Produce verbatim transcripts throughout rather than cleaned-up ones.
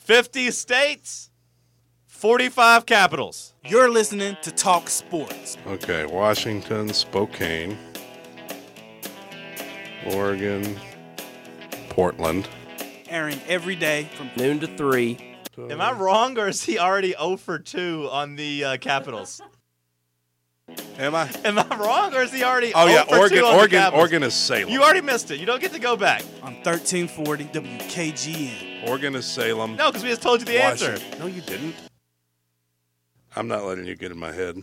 fifty states, forty-five capitals. You're listening to Talk Sports. Okay, Washington, Spokane, Oregon, Portland. Airing every day from noon to three. Am I wrong, or is he already oh for two on the uh, Capitals? Am I? Am I wrong, or is he already Oh, yeah, oh for Oregon, two on Oregon, the Capitals? Oregon is Salem. You already missed it. You don't get to go back. on thirteen forty W K G N. Oregon is Salem. No, because we just told you the answer. Washington. No, you didn't. I'm not letting you get in my head.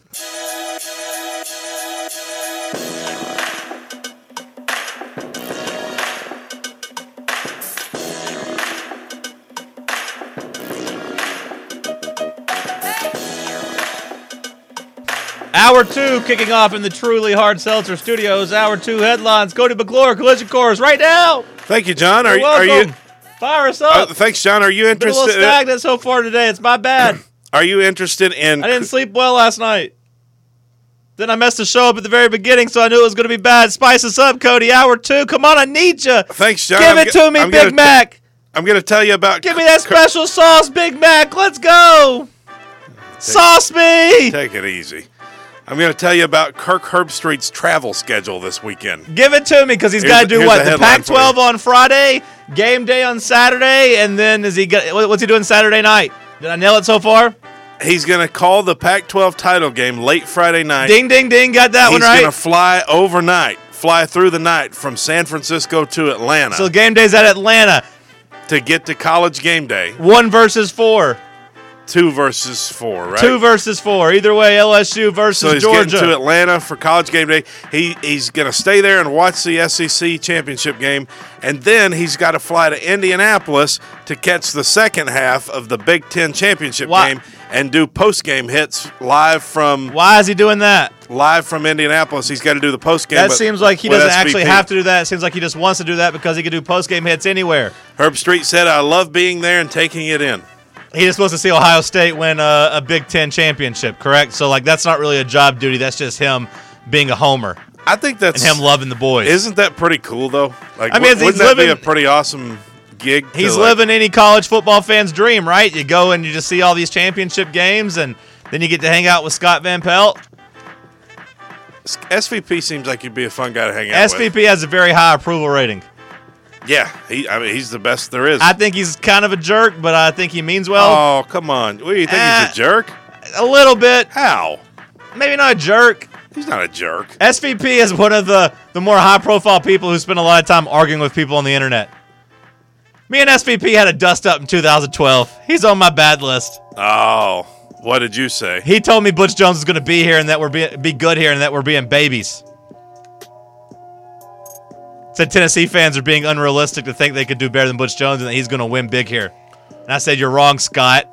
Hour two kicking off in the Truly Hard Seltzer Studios. Hour two headlines. Cody McClure, Collision Course, right now. Thank you, John. Are, You're are welcome. you? Fire us Uh, up. thanks, John. Are you Been a interested? little stagnant so far today. It's my bad. Are you interested in? I didn't sleep well last night. Then I messed the show up at the very beginning, so I knew it was going to be bad. Spice us up, Cody. Hour two. Come on, I need you. Thanks, John. Give I'm it g- to me, I'm Big gonna t- Mac. I'm going to tell you about. Give me that special sauce, Big Mac. Let's go. Sauce me. Take it easy. I'm going to tell you about Kirk Herbstreit's travel schedule this weekend. Give it to me, because he's Here's got to the- do here's what? the The headline Pac twelve for you. on Friday, game day on Saturday, and then is he got, what- what's he doing Saturday night? Did I nail it so far? He's going to call the Pac twelve title game late Friday night. Ding, ding, ding. Got that He's one right. going to fly overnight, fly through the night from San Francisco to Atlanta So game day's at Atlanta. to get to College Game Day. One versus four. Two versus four, right? Two versus four. Either way, L S U versus So he's Georgia. getting to Atlanta for College Game Day. He he's going to stay there and watch the S E C championship game, and then he's got to fly to Indianapolis to catch the second half of the Big Ten championship Why- game and do post game hits live from Why is he doing that? live from Indianapolis. He's got to do the post game. That seems like he with doesn't S V P. actually have to do that. It seems like he just wants to do that because he can do post-game hits anywhere. Herb Street said, "I love being there and taking it in." He just wants to see Ohio State win a, a Big Ten championship, correct? So, like, that's not really a job duty. That's just him being a homer I think that's and him loving the boys. Isn't that pretty cool though? Like, I mean, wou- he's wouldn't that be living- a pretty awesome gig? to, He's like- living any college football fan's dream, right? You go and you just see all these championship games, and then you get to hang out with Scott Van Pelt. S V P seems like he'd be a fun guy to hang out S V P with. has a very high approval rating. Yeah, he, I mean, he's the best there is. I think he's kind of a jerk, but I think he means well. oh, come on. What do you think? Uh, he's a jerk? A little bit. How? Maybe not a jerk. He's not a jerk. S V P is one of the, the more high-profile people who spend a lot of time arguing with people on the internet. Me and S V P had a dust-up in two thousand twelve. He's on my bad list. Oh, what did you say? He told me Butch Jones is going to be here and that we're be, be good here and that we're being babies. Said Tennessee fans are being unrealistic to think they could do better than Butch Jones and that he's going to win big here. And I said, you're wrong, Scott.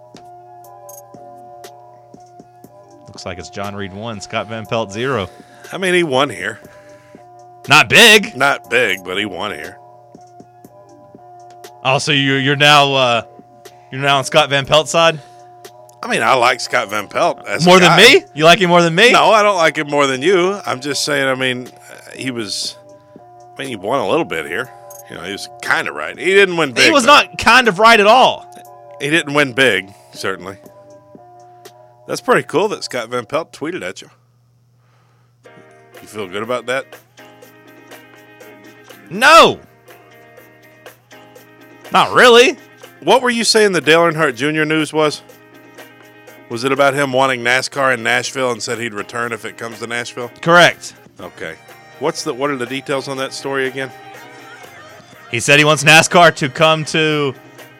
Looks like it's John Reed one, Scott Van Pelt zero. I mean, he won here. Not big. Not big, but he won here. Oh, so you're you're now uh, you're now on Scott Van Pelt's side? I mean, I like Scott Van Pelt. As a More than guy. me? You like him more than me? No, I don't like him more than you. I'm just saying, I mean, uh, he was, I mean, he won a little bit here. You know, he was kind of right. He didn't win big. He was though. not kind of right at all. He didn't win big, certainly. That's pretty cool that Scott Van Pelt tweeted at you. You feel good about that? No. Not really. What were you saying the Dale Earnhardt Junior news was? Was it about him wanting NASCAR in Nashville and said he'd return if it comes to Nashville? Correct. Okay. What's the what are the details on that story again? He said he wants NASCAR to come to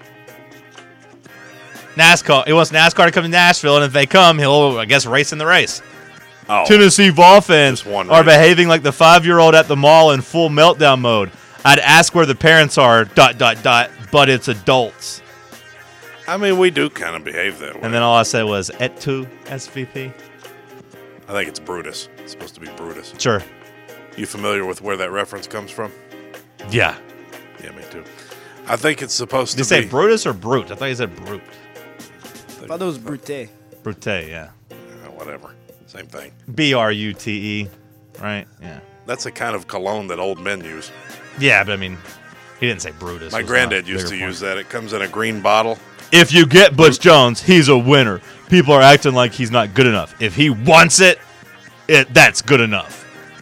NASCAR. He wants NASCAR to come to Nashville, and if they come, he'll, I guess, race in the race. Oh, Tennessee Vol fans Just one are race. behaving like the five-year-old at the mall in full meltdown mode. I'd ask where the parents are, dot, dot, dot, but it's adults. I mean, we do kind of behave that way. And then all I said was, et tu, S V P? I think it's Brutus. It's supposed to be Brutus. Sure. You familiar with where that reference comes from? Yeah. Yeah, me too. I think it's supposed Did you to say be. Brutus or Brute? I thought you said Brute. I thought it was Brute. Brute, yeah. Uh, whatever. Same thing. B R U T E, right? Yeah. That's a kind of cologne that old men use. Yeah, but I mean, he didn't say Brutus. My was granddad not a used to bigger use point. that. It comes in a green bottle. If you get Butch Jones, he's a winner. People are acting like he's not good enough. If he wants it, it that's good enough.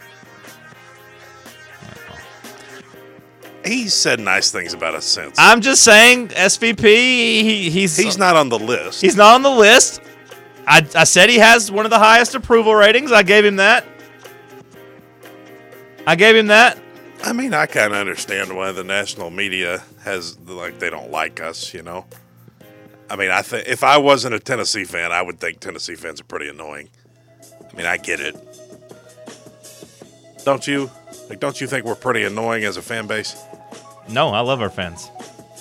He's said nice things about us since. I'm just saying, S V P, he, he's He's not on the list. He's not on the list. I, I said he has one of the highest approval ratings. I gave him that. I gave him that. I mean, I kind of understand why the national media has, like, they don't like us, you know? I mean, I think if I wasn't a Tennessee fan, I would think Tennessee fans are pretty annoying. I mean, I get it. Don't you? Like, don't you think we're pretty annoying as a fan base? No, I love our fans.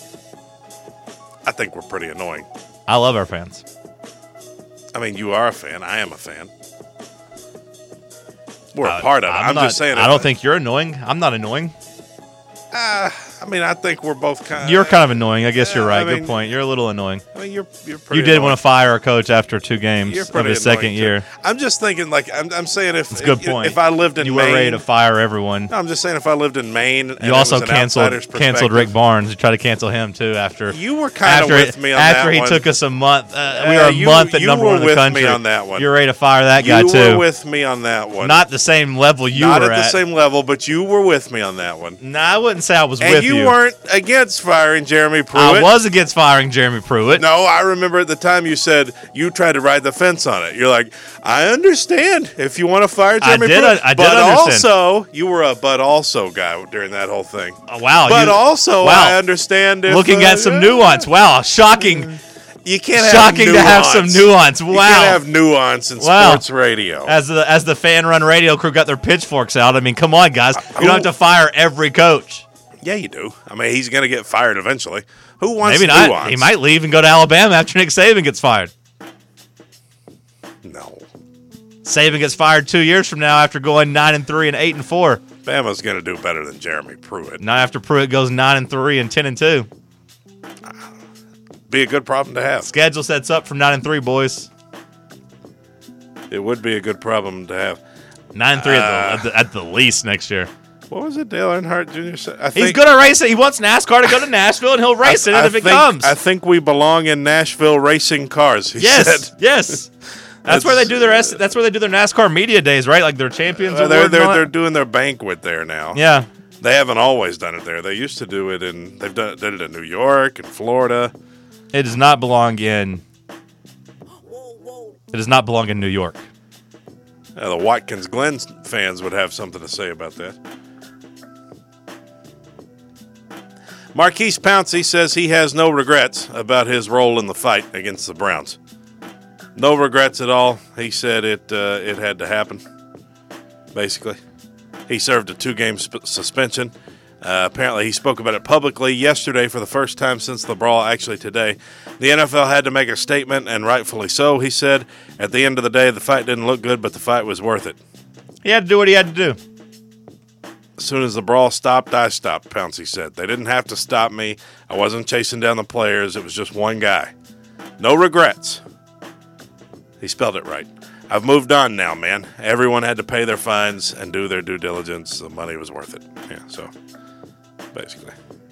I think we're pretty annoying. I love our fans. I mean, you are a fan. I am a fan. We're a Uh, part of it. I'm, not, just saying. I don't think you're annoying. I'm not annoying. Uh, I mean, I think we're both kind of. You're kind of annoying. I guess Yeah, you're right. I mean- Good point. You're a little annoying. I mean, you're you're pretty. You did annoying. want to fire a coach after two games You're of pretty his second annoying, too. year. I'm just thinking, like, I'm, I'm saying if It's a good if, point. if I lived in you Maine, were ready to fire everyone. no, I'm just saying if I lived in Maine, and You it also was an canceled outsider's canceled Rick perspective- Barnes. You tried to cancel him too after You were kind of after with me on after that he one. took us a month. Uh, we Uh, were a you- month at you number were one in the with me country. on that one. You're ready to fire that guy You too. were with me on that one. Not the same level you Not were at the same level, but you were with me on that one. No, I wouldn't say I was And with you, weren't against firing Jeremy Pruitt. I was against firing Jeremy Pruitt. No, I remember at the time you said you tried to ride the fence on it. You're like, I understand if you want to fire Jeremy did, Pruitt. I- I did but understand. also, you were a but also guy during that whole thing. Oh, wow. But you- also, wow. I understand if... Looking uh, at some yeah. nuance. Wow, shocking. You can't have Shocking to have nuance. some nuance. Wow. You can't have nuance in Wow. sports radio. As the as the fan run radio crew got their pitchforks out. I mean, come on, guys. You don't have to fire every coach. Yeah, you do. I mean, he's going to get fired eventually. Who wants Maybe not. nuance? He might leave and go to Alabama after Nick Saban gets fired. No. Saban gets fired two years from now after going nine and three and eight and four. Bama's going to do better than Jeremy Pruitt. Not after Pruitt goes nine and three and ten and two. Be a good problem to have. Schedule sets up for nine and three, boys. It would be a good problem to have. Nine and three Uh, at, the, at, the, at the least next year. What was it Dale Earnhardt Junior said? I He's think, going to race it. He wants NASCAR to go to Nashville, and he'll race it I if it think- comes. I think we belong in Nashville racing cars. He yes, said. yes. That's where they do their S- that's where they do their NASCAR media days, right? Like their champions. Uh, award they're and they're, all that? they're doing their banquet there now. yeah. They haven't always done it there. They used to do it in. They've done did it in New York and Florida. It does not belong in. It does not belong in New York. Uh, the Watkins Glen fans would have something to say about that. Marquise Pouncey says he has no regrets about his role in the fight against the Browns. No regrets at all. He said it uh, it had to happen, basically. He served a two-game sp- suspension. Uh, apparently, he spoke about it publicly yesterday for the first time since the brawl, actually today. The N F L had to make a statement, and rightfully so, he said. At the end of the day, the fight didn't look good, but the fight was worth it. He had to do what he had to do. As soon as the brawl stopped, I stopped, Pouncey said. They didn't have to stop me. I wasn't chasing down the players. It was just one guy. No regrets. He spelled it right. I've moved on now, man. Everyone had to pay their fines and do their due diligence. The money was worth it. Yeah, so basically.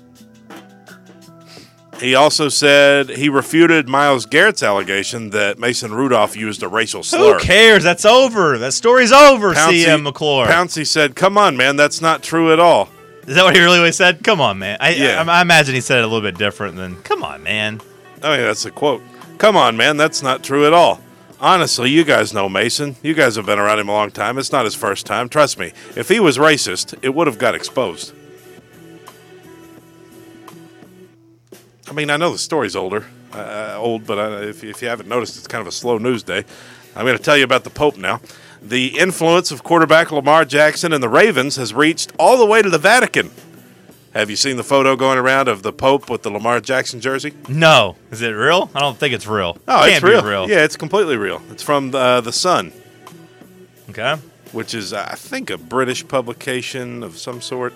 He also said he refuted Myles Garrett's allegation that Mason Rudolph used a racial slur. Who cares? That's over. That story's over. C M McClure. Pouncey said, come on, man. That's not true at all. Is that what he really said? Come on, man. I, Yeah. I, I imagine he said it a little bit different than. Come on, man. I mean, that's a quote. Come on, man. That's not true at all. Honestly, you guys know Mason. You guys have been around him a long time. It's not his first time. Trust me. If he was racist, it would have got exposed. I mean, I know the story's older, uh, old, but uh, if, if you haven't noticed, it's kind of a slow news day. I'm going to tell you about the Pope now. The influence of quarterback Lamar Jackson and the Ravens has reached all the way to the Vatican. Have you seen the photo going around of the Pope with the Lamar Jackson jersey? No. Is it real? I don't think it's real. Oh, Can't it's real. Be real. Yeah, it's completely real. It's from uh, The Sun, Okay. which is, uh, I think, a British publication of some sort.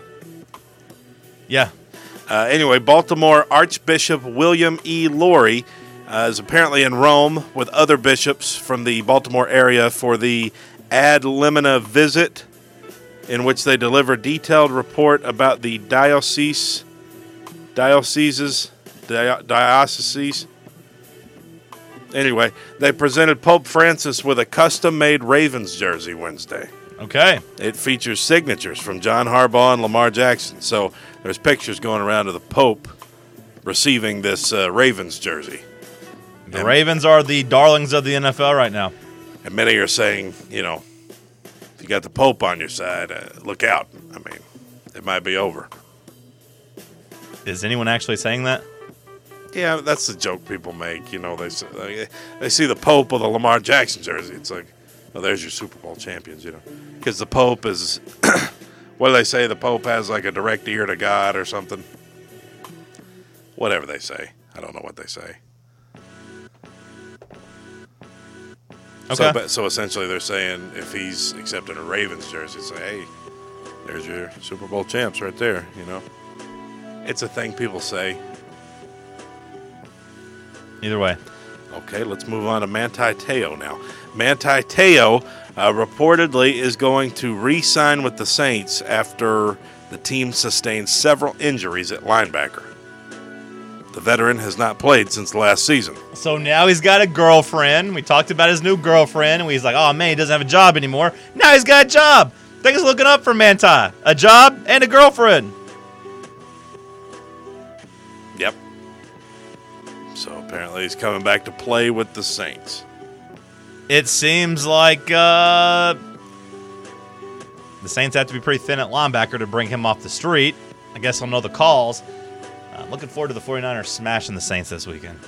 Yeah. Uh, anyway, Baltimore Archbishop William E. Laurie uh, is apparently in Rome with other bishops from the Baltimore area for the Ad Limina visit, in which they deliver detailed report about the diocese, dioceses di- dioceses. Anyway, they presented Pope Francis with a custom-made Ravens jersey Wednesday. Okay. It features signatures from John Harbaugh and Lamar Jackson. So there's pictures going around of the Pope receiving this uh, Ravens jersey. The and, Ravens are the darlings of the N F L right now. And many are saying, you know, if you got the Pope on your side, uh, look out. I mean, it might be over. Is anyone actually saying that? Yeah, that's the joke people make. You know, they say, they see the Pope with a Lamar Jackson jersey. It's like, oh, there's your Super Bowl champions, you know. Because the Pope is, what do they say? The Pope has like a direct ear to God or something. Whatever they say. I don't know what they say. Okay. So, so essentially they're saying if he's accepting a Ravens jersey, say, hey, there's your Super Bowl champs right there, you know. It's a thing people say. Either way. Okay, let's move on to Manti Te'o now. Manti Te'o uh, reportedly is going to re-sign with the Saints after the team sustained several injuries at linebacker. The veteran has not played since last season. So now he's got a girlfriend. We talked about his new girlfriend, and he's like, oh, man, he doesn't have a job anymore. Now he's got a job. Things looking up for Manti. A job and a girlfriend. Yep. So apparently he's coming back to play with the Saints. It seems like uh, the Saints have to be pretty thin at linebacker to bring him off the street. I guess he'll know the calls. Uh, looking forward to the 49ers smashing the Saints this weekend.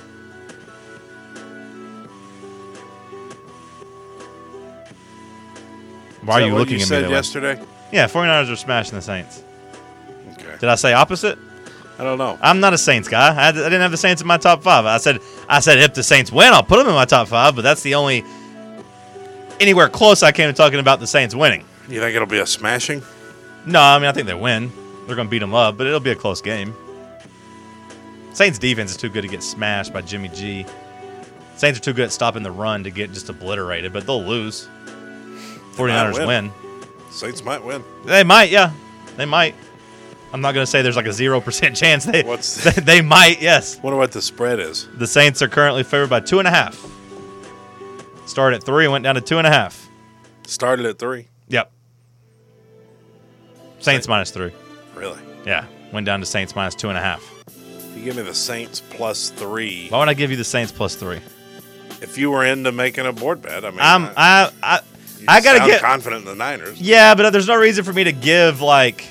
Why are you looking you at me said that yesterday? way? Yeah, 49ers are smashing the Saints. Okay. Did I say opposite? I don't know. I'm not a Saints guy. I, I didn't have the Saints in my top five. I said, I said if the Saints win, I'll put them in my top five. But that's the only anywhere close I came to talking about the Saints winning. You think it'll be a smashing? No, I mean I think they win. They're going to beat them up, but it'll be a close game. Saints defense is too good to get smashed by Jimmy G. Saints are too good at stopping the run to get just obliterated, but they'll lose. 49ers win. win. Saints might win. They might, yeah. They might. I'm not going to say there's like a zero percent chance. They, What's they, they might, yes. Wonder what the spread is. The Saints are currently favored by two and a half. Started at three and went down to two and a half. Started at three. Yep. Saints Saints. minus three. Really? Yeah. Went down to Saints minus two and a half. If you give me the Saints plus three. Why would I give you the Saints plus three? If you were into making a board bet, I mean, I'm I, I I you I gotta sound get confident in the Niners. Yeah, but there's no reason for me to give like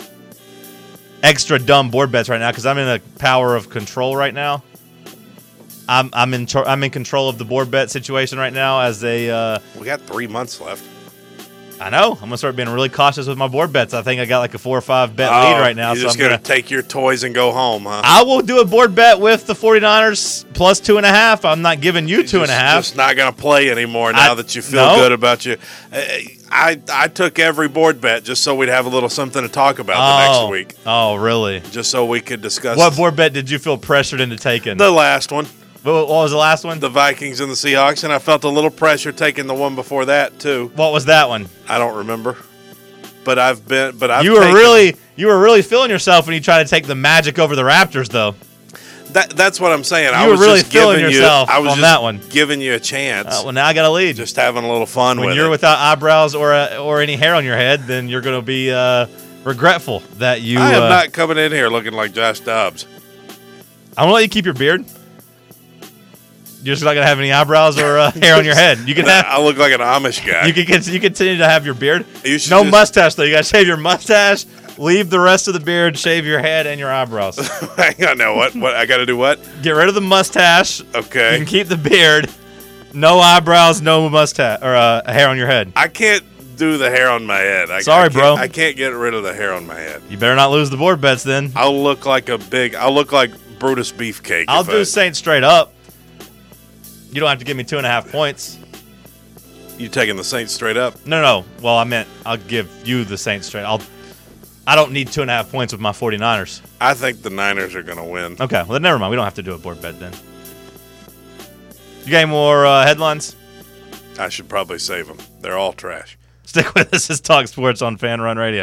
extra dumb board bets right now because I'm in a power of control right now. I'm I'm in tr- I'm in control of the board bet situation right now as a. Uh, We got three months left. I know. I'm gonna start being really cautious with my board bets. I think I got like a four or five bet Oh, lead right now. You're so just I'm gonna, gonna take your toys and go home, huh? I will do a board bet with the 49ers plus two and a half. I'm not giving you You're two and a just- half. Just not gonna play anymore now I- that you feel no. good about you. I I took every board bet just so we'd have a little something to talk about the oh, next week, oh, really? just so we could discuss What board bet did you feel pressured into taking? the last one, what, what was the last one? the Vikings and the Seahawks, and I felt a little pressure taking the one before that too. What was that one? I don't remember, but I've been, but I've You were taken- really, you were really feeling yourself when you tried to take the Magic over the Raptors, though. That, that's what I'm saying. I You were was really just feeling giving yourself you, I was on just that one. giving you a chance. Uh, well, now I got to lead. Just having a little fun when with you're it. without eyebrows or uh, or any hair on your head, then you're going to be uh, regretful that you. I am uh, not coming in here looking like Josh Dobbs. I'm gonna let you keep your beard. You're just not gonna have any eyebrows or uh, hair on your head. You can have. I look like an Amish guy. You can cont- you continue to have your beard. You should No just- mustache though. You gotta shave your mustache. Leave the rest of the beard. Shave your head and your eyebrows. Hang on now. What? What? I got to do what? Get rid of the mustache. You Okay. can keep the beard. No eyebrows. No mustache or uh, hair on your head. I can't do the hair on my head. I, Sorry, I can't- bro. I can't get rid of the hair on my head. You better not lose the board bets then. I'll look like a big. I'll look like Brutus Beefcake. I'll if do I- Saints straight up. You don't have to give me two and a half points. You taking the Saints straight up? No, no. Well, I meant I'll give you the Saints straight. I'll. I don't need two and a half points with my 49ers. I think the Niners are going to win. Okay, well, then never mind. We don't have to do a board bet then. You got any more uh, headlines? I should probably save them. They're all trash. Stick with us. This is Talk Sports on Fan Run Radio.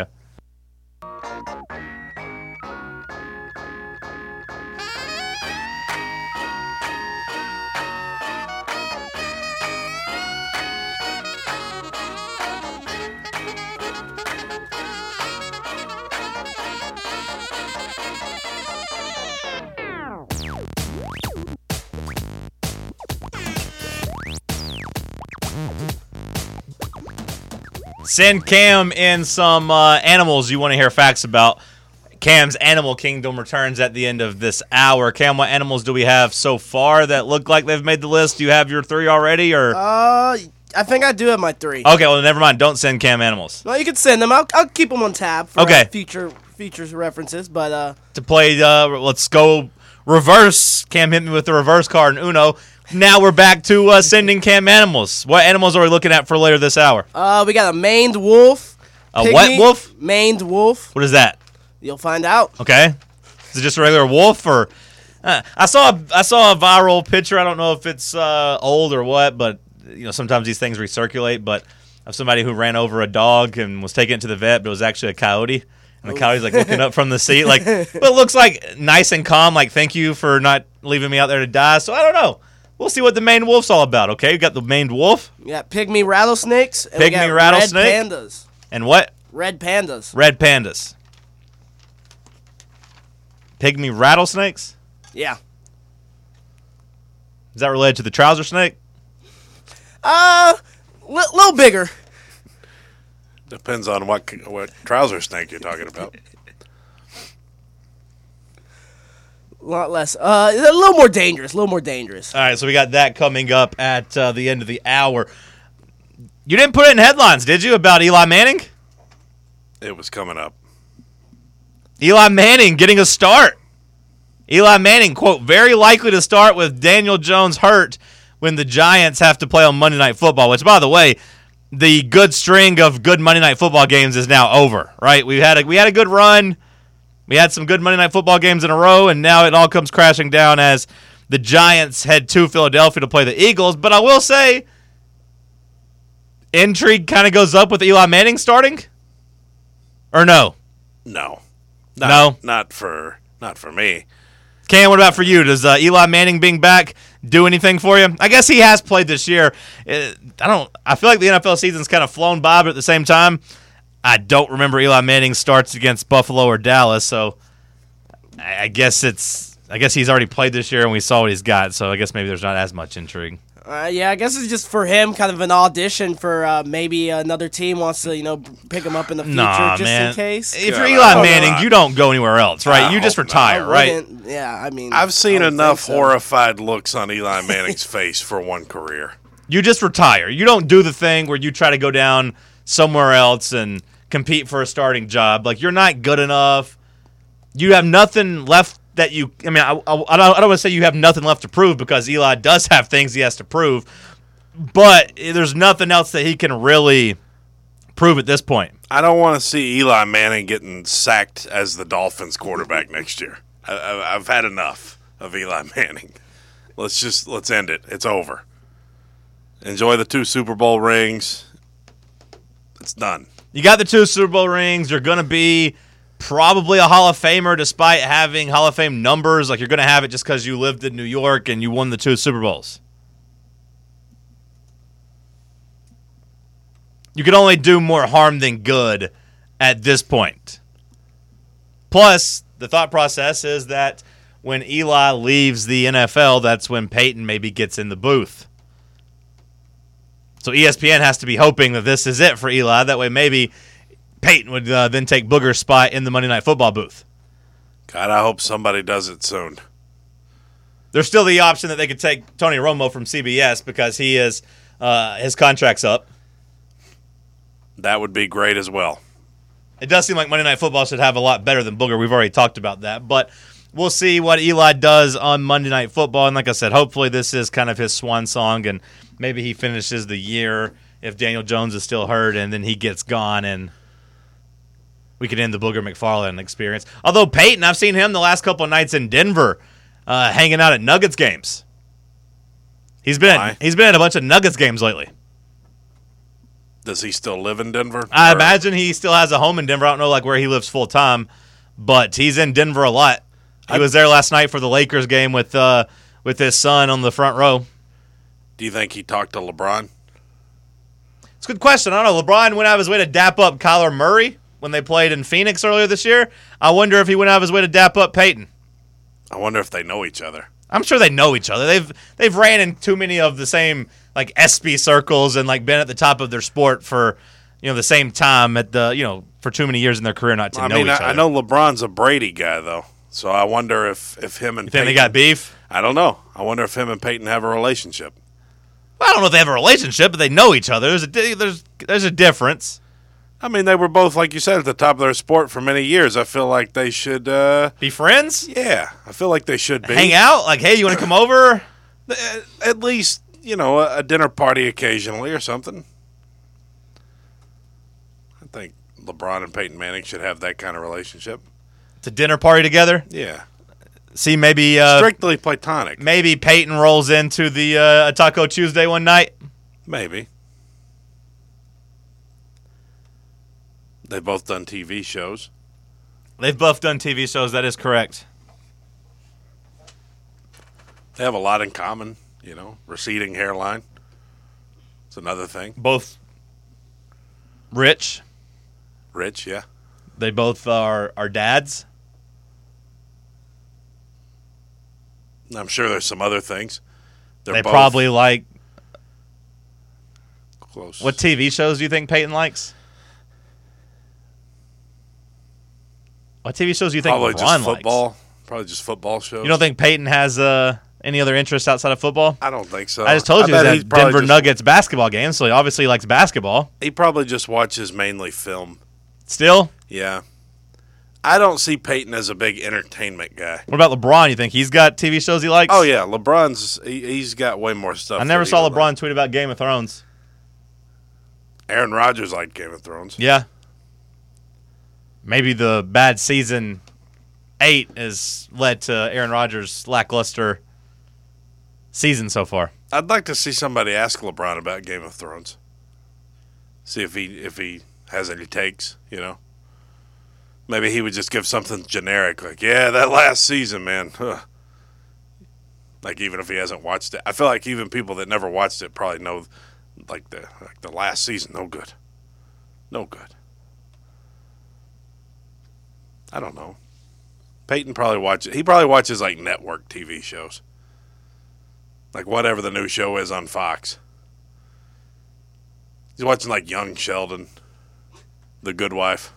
Send Cam in some uh, animals you want to hear facts about. Cam's Animal Kingdom returns at the end of this hour. Cam, what animals do we have so far that look like they've made the list? Do you have your three already, or? Uh, I think I do have my three. Okay, well, never mind. Don't send Cam animals. Well, you can send them. I'll, I'll keep them on tab for Okay. uh, future features references. But uh, To play, uh, let's go reverse. Cam hit me with the reverse card in Uno. Now we're back to uh, sending Cam animals. What animals are we looking at for later this hour? uh, we got a maned wolf. A pygmy, what wolf? Maned wolf. What is that? You'll find out. Okay, is it just a regular wolf, or uh, I saw a, I saw a viral picture. I don't know if it's uh, old or what, but you know sometimes these things recirculate. But of somebody who ran over a dog and was taken to the vet, but it was actually a coyote, and the coyote's like looking up from the seat, like, but it looks like nice and calm, like thank you for not leaving me out there to die. So I don't know. We'll see what the maned wolf's all about. Okay, we got the maned wolf We got pygmy rattlesnakes. And we Pygmy got rattlesnake? Red pandas. and what? Red pandas. Red pandas. Pygmy rattlesnakes. Yeah. Is that related to the trouser snake? Uh, li- little bigger. Depends on what what trouser snake you're talking about. A lot less. Uh, a little more dangerous. A little more dangerous. All right, so we got that coming up at uh, the end of the hour. You didn't put it in headlines, did you, about Eli Manning? It was coming up. Eli Manning getting a start. Eli Manning, quote, very likely to start with Daniel Jones hurt when the Giants have to play on Monday Night Football, which, by the way, the good string of good Monday Night Football games is now over, right? We had a, we had a good run. We had some good Monday Night Football games in a row, and now it all comes crashing down as the Giants head to Philadelphia to play the Eagles. But I will say, intrigue kind of goes up with Eli Manning starting? Or no? No. Not, No? Not for not for me. Cam, what about for you? Does uh, Eli Manning being back do anything for you? I guess he has played this year. Uh, I don't. I feel like the N F L season's kind of flown by, but at the same time, I don't remember Eli Manning starts against Buffalo or Dallas. So I, I guess it's. I guess he's already played this year, and we saw what he's got. So I guess maybe there's not as much intrigue. Uh, yeah, I guess it's just for him, kind of an audition for uh, maybe another team wants to, you know, pick him up in the future, Nah, just man. in case. If God, you're I Eli hope Manning, not. you don't go anywhere else, right? I you just hope not. retire, I right? wouldn't- Yeah, I mean, I've seen I would enough think so. horrified looks on Eli Manning's face for one career. You just retire. You don't do the thing where you try to go down somewhere else and compete for a starting job. Like, you're not good enough. You have nothing left that you – I mean, I, I, I don't, I don't want to say you have nothing left to prove because Eli does have things he has to prove, but there's nothing else that he can really prove at this point. I don't want to see Eli Manning getting sacked as the Dolphins quarterback next year. I, I, I've had enough of Eli Manning. Let's just let's end it. It's over. Enjoy the two Super Bowl rings. It's done. You got the two Super Bowl rings. You're going to be probably a Hall of Famer despite having Hall of Fame numbers. Like, you're going to have it just because you lived in New York and you won the two Super Bowls. You can only do more harm than good at this point. Plus, the thought process is that when Eli leaves the N F L, that's when Peyton maybe gets in the booth. So E S P N has to be hoping that this is it for Eli. That way maybe Peyton would uh, then take Booger's spot in the Monday Night Football booth. God, I hope somebody does it soon. There's still the option that they could take Tony Romo from C B S because he is uh, his contract's up. That would be great as well. It does seem like Monday Night Football should have a lot better than Booger. We've already talked about that. But we'll see what Eli does on Monday Night Football. And like I said, hopefully this is kind of his swan song, and maybe he finishes the year if Daniel Jones is still hurt, and then he gets gone, and we can end the Booger McFarland experience. Although Peyton, I've seen him the last couple of nights in Denver uh, hanging out at Nuggets games. He's been Why? at, he's been at a bunch of Nuggets games lately. Does he still live in Denver? I Or- imagine he still has a home in Denver. I don't know like where he lives full time, but he's in Denver a lot. He I- was there last night for the Lakers game with uh, with his son on the front row. Do you think he talked to LeBron? It's a good question. I don't know. LeBron went out of his way to dap up Kyler Murray when they played in Phoenix earlier this year. I wonder if he went out of his way to dap up Peyton. I wonder if they know each other. I'm sure they know each other. They've they've ran in too many of the same like S B circles and like been at the top of their sport for you know, the same time at the, you know, for too many years in their career not to I know mean, each I, other. I know LeBron's a Brady guy, though. So I wonder if, if him and You think Peyton, they got beef? I don't know. I wonder if him and Peyton have a relationship. Well, I don't know if they have a relationship, but they know each other. There's a di- there's there's a difference. I mean, they were both, like you said, at the top of their sport for many years. I feel like they should, uh, Be friends? yeah, I feel like they should be. Hang out? Like, hey, you want to come over? Uh, At least, you know, a, a dinner party occasionally or something. I think LeBron and Peyton Manning should have that kind of relationship. To dinner party together? Yeah. See, maybe uh, Strictly platonic. maybe Peyton rolls into the uh, Taco Tuesday one night. Maybe. They've both done T V shows. They've both done T V shows. That is correct. They have a lot in common, you know, receding hairline. It's another thing. Both rich. Rich, yeah. They both are are dads. I'm sure there's some other things. They're They both probably like. close. What T V shows do you think Peyton likes? What T V shows do you think Probably LeBron just likes? football. Probably just football shows. You don't think Peyton has uh, any other interests outside of football? I don't think so. I just told you bet he he's was at probably Denver just- Nuggets basketball game, so he obviously likes basketball. He probably just watches mainly film. Still, Yeah. I don't see Peyton as a big entertainment guy. what about LeBron? You think he's got T V shows he likes? Oh, yeah. LeBron's, he, he's got way more stuff. I never that he saw would LeBron like. tweet about Game of Thrones. Aaron Rodgers liked Game of Thrones. Yeah. Maybe the bad season eight has led to Aaron Rodgers' lackluster season so far. I'd like to see somebody ask LeBron about Game of Thrones. See if he if he has any takes, you know. Maybe he would just give something generic, like, yeah, that last season, man. Huh. Like, even if he hasn't watched it. I feel like even people that never watched it probably know, like, the like the last season, no good. No good. I don't know. Peyton probably watches, he probably watches, like, network T V shows. Like, whatever the new show is on Fox. He's watching, like, Young Sheldon, The Good Wife.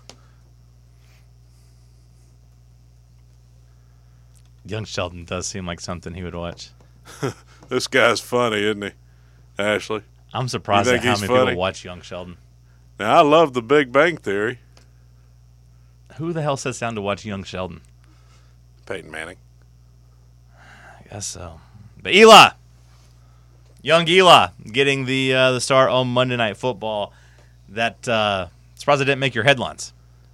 Young Sheldon does seem like something he would watch. This guy's funny, isn't he, Ashley? I'm surprised You at think how he's many funny? people watch Young Sheldon. Now, I love The Big Bang Theory. Who the hell sits down to watch Young Sheldon? Peyton Manning. I guess so. But Eli, young Eli, getting the uh, the start on Monday Night Football. That uh, surprised it didn't make your headlines.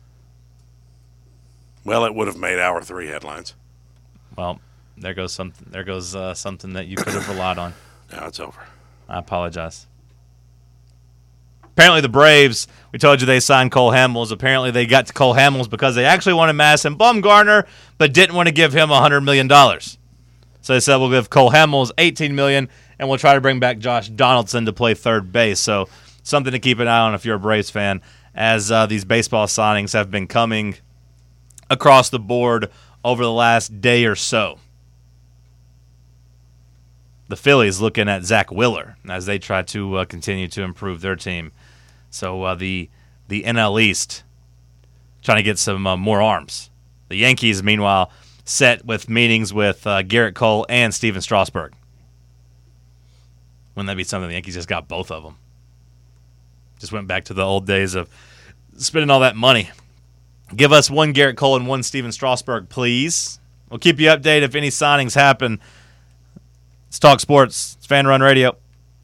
Well, it would have made our three headlines. Well, there goes something. There goes uh, something that you could have relied on. Now it's over. I apologize. Apparently, the Braves, we told you they signed Cole Hamels. Apparently, they got to Cole Hamels because they actually wanted Madison Bumgarner, but didn't want to give him one hundred million dollars. So they said, we'll give Cole Hamels eighteen million dollars, and we'll try to bring back Josh Donaldson to play third base. So something to keep an eye on if you're a Braves fan, as uh, these baseball signings have been coming across the board over the last day or so. The Phillies looking at Zach Wheeler as they try to uh, continue to improve their team. So uh, the the N L East trying to get some uh, more arms. The Yankees, meanwhile, set with meetings with uh, Garrett Cole and Steven Strasburg. Wouldn't that be something? The Yankees just got both of them. Just went back to the old days of spending all that money. Give us one Garrett Cole and one Steven Strasburg, please. We'll keep you updated if any signings happen. It's Talk Sports. It's Fan Run Radio.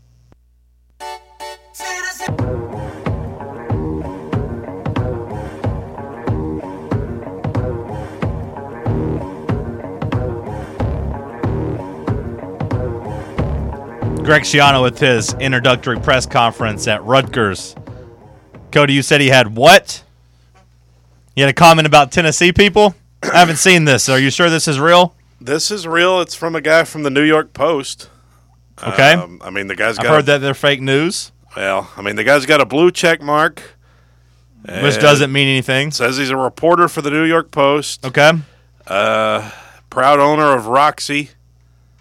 Greg Schiano with his introductory press conference at Rutgers. Cody, you said he had what? You had a comment about Tennessee people? I haven't seen this. Are you sure this is real? This is real. It's from a guy from the New York Post. Okay. Um, I mean, the guy's I've got. heard that they're fake news, Well, I mean, the guy's got a blue check mark. which and doesn't mean anything. Says he's a reporter for the New York Post. Okay. Uh, proud owner of Roxy.